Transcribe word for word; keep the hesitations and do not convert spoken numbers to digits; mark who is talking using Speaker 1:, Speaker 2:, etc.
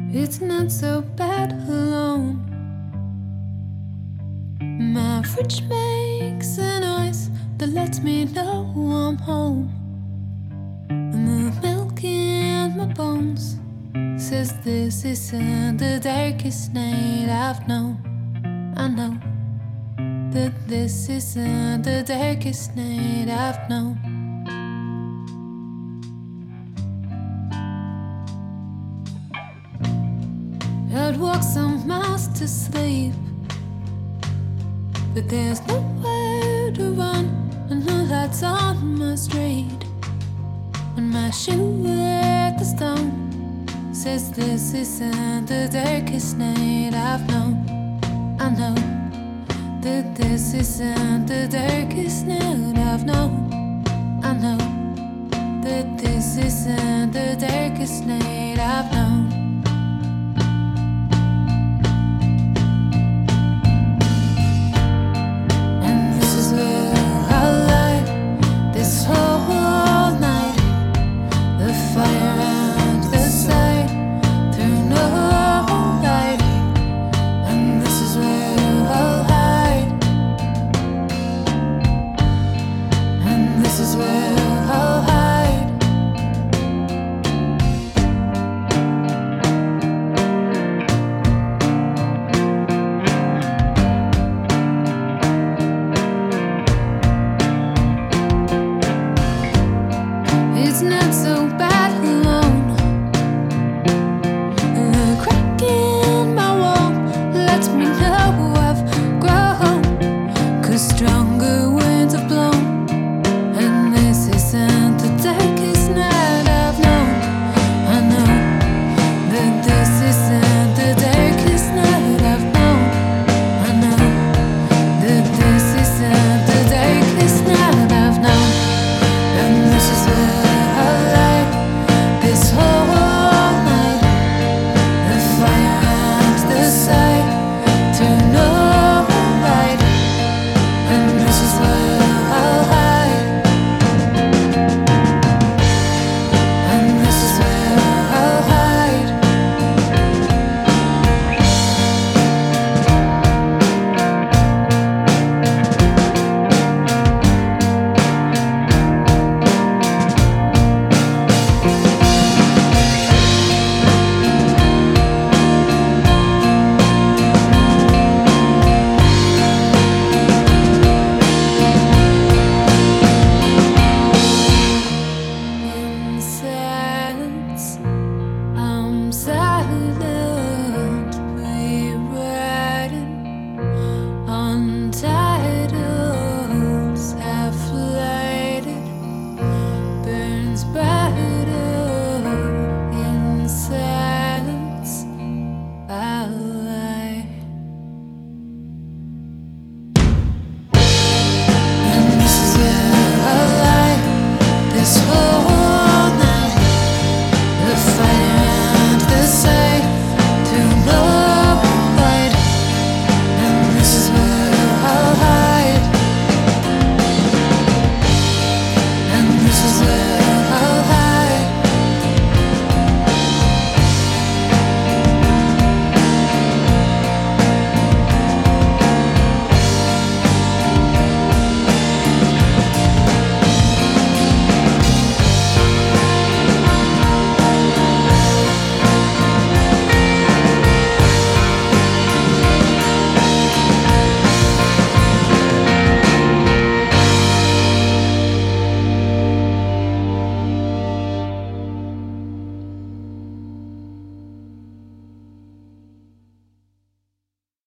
Speaker 1: It's not so bad alone. My fridge makes a noise that lets me know I'm home. And the milk in my bones says this isn't the darkest night I've known. I know that this isn't the darkest night I've known. I'd walk some miles to sleep, but there's nowhere to run, and no lights on my street. When my shoe at the stone says this isn't the darkest night I've known. I know that this isn't the darkest night I've known. I know that this isn't the darkest night I've known. It's not so bad alone. The crack in my wall lets me know I've grown, 'cause stronger winds have blown, and this isn't the darkest night I've known. I know that this isn't the darkest night I've known. I know that this isn't the darkest night I've known. And this is where this whole night, the fire and the sight turn on right, and this is where I'll hide, and this is where I'll hide. I'm silent.